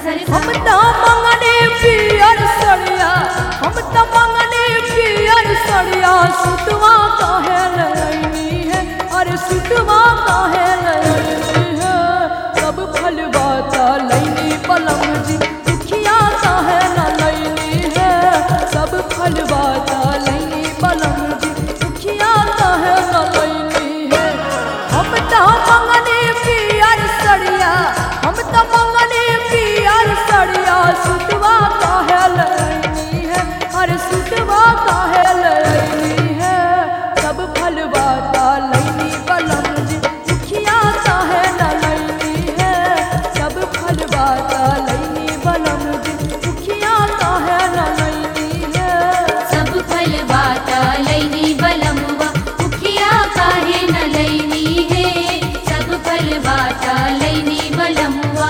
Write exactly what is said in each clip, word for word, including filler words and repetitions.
सरी हम त मंगने पियर सड़िया हम त मंगने पियर सड़िया सुतवा काहे लईनी है अरे सुतवा काहे लईनी है सब फलवा त लईनी बलम जी दुखिया काहे न लईनी है सब फलवा त लईनी बलम जी दुखिया काहे न लईनी है हम त मंगने पियर सड़िया हम त मंगने पियर सड़िया सुतवा काहे लईनी है अरे सुतवा काहे लईनी है सब फलवा त लईनी बलम जी दुखिया काहे न लईनी है सब फलवा त लईनी बलम जी दुखिया काहे न लईनी है सब फलवा त लईनी बलमुआ दुखिया काहे न लईनी है सब फलवा त लईनी बलमुआ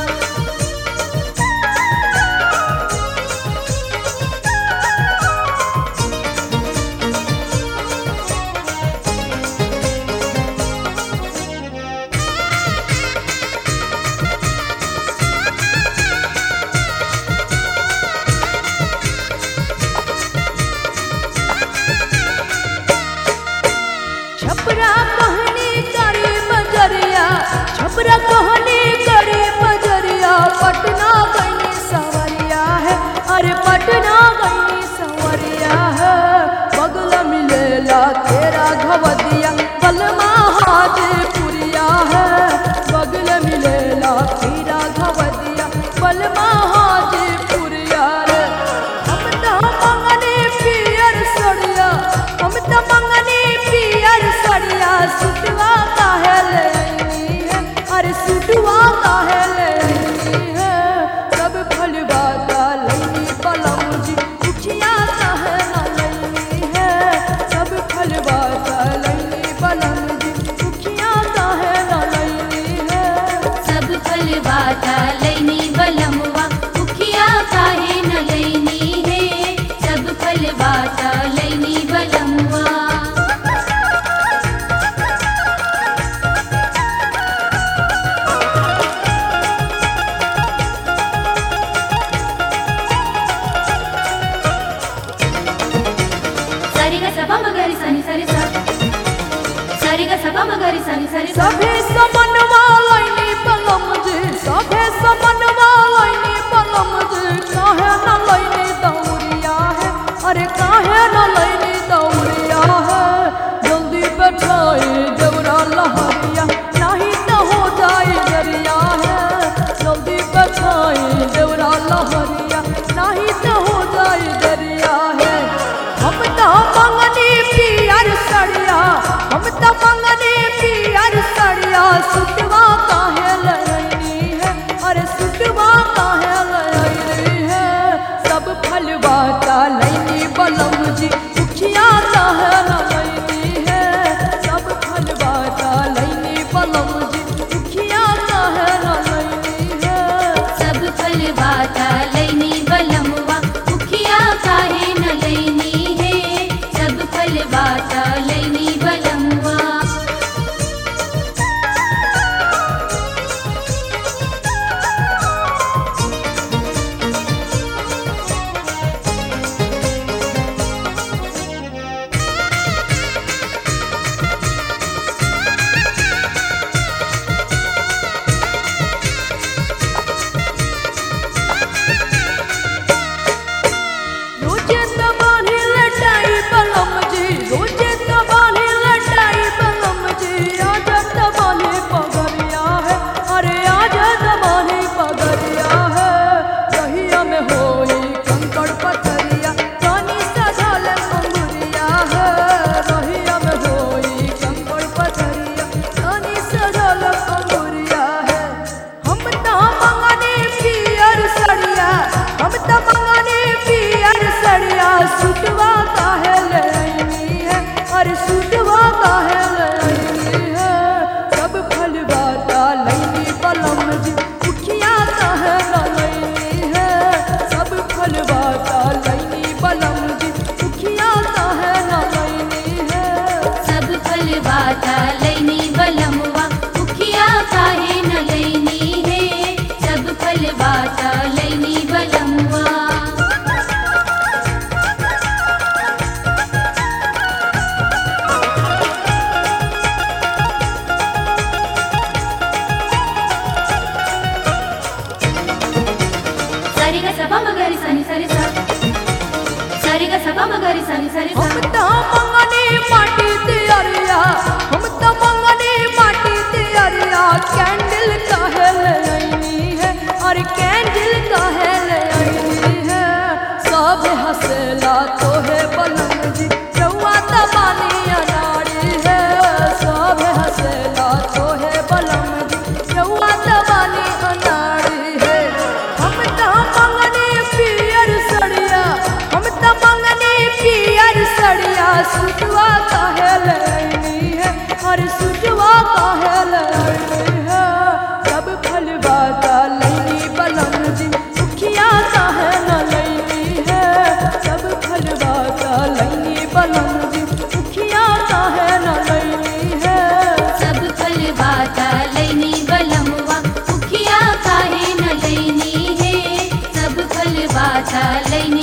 छपरा कहनी करे बजरिया छपरा कहनी करे बजरिया पटना गईनी सवरिया है अरे पटना गईनी सवरिया है बगल मिलेला तेरा घवदिया बलमा हाजीपुरिया है बगल मिलेला तेरा घवदिया बलमा हाजीपुरिया रे हम त मंगने पियर सड़िया हम त मंगने पियर सड़िया सुतवा काहे लईनी है अरे सुतवा काहे लईनी है सब फलवा त लईनी बलम जी दुखिया काहे न लईनी है सब फलवा त लईनी बलम जी दुखिया काहे न लईनी है सब फलवा त लईनी बलमुआ दुखिया काहे न लईनी है सब फलवा त लईनी बलमुआ सरी ग सपा मगरी सनी सरी सा सरी ग सपा मगरी सनी सरी सा सभे समनवा लईनी बलम जी सभे समनवा लईनी बलम जी काहे न लईनी दौरिया है अरे काहे न लईनी दौरिया है जल्दी बैठाई देवरा लहरिया नहीं तो हो जाए दरिया है जल्दी बैठाई देवरा लहरिया नहीं तो हो जाए दरिया है हम त मंगनी पियर सड़िया हम त मंगनी पियर सड़िया सुतवा काहे लईनी है अरे सुतवा काहे लईनी है सब फलवा त लईनी बलम जी दुखिया काहे न लईनी है सब फलवा त लईनी बलम जी दुखिया काहे न लईनी है सब फलवा त लईनी बलमुआ दुखिया काहे न लईनी है सब फलवा त लईनी बलमुआ सरी सरी सरी हम तो मंगनी माटी तियरिया हम तो मंगनी माटी तियरिया कैंडल काहे ले आईनी है और कैंडल काहे ले आईनी है सब हंसेला तोहे बलम जी रउआ त बानी अनाड़ी है सब हंसेला तोहे बलम जी रउआ त बानी अनाड़ी है हम तो मंगनी पियर सड़िया हम तो मंगनी पियर सड़िया सुजवा काहे ले आईनी है और सुजवा काहे ले आईनी है सब फलवा लैनी बलम जी मुखिया काहे न लैनी है सब फलवा लैनी बलम जी मुखिया काहे न लैनी है सब फलवाता लैनी बलमवा मुखिया काहे न लैनी है सब फलवाता लैनी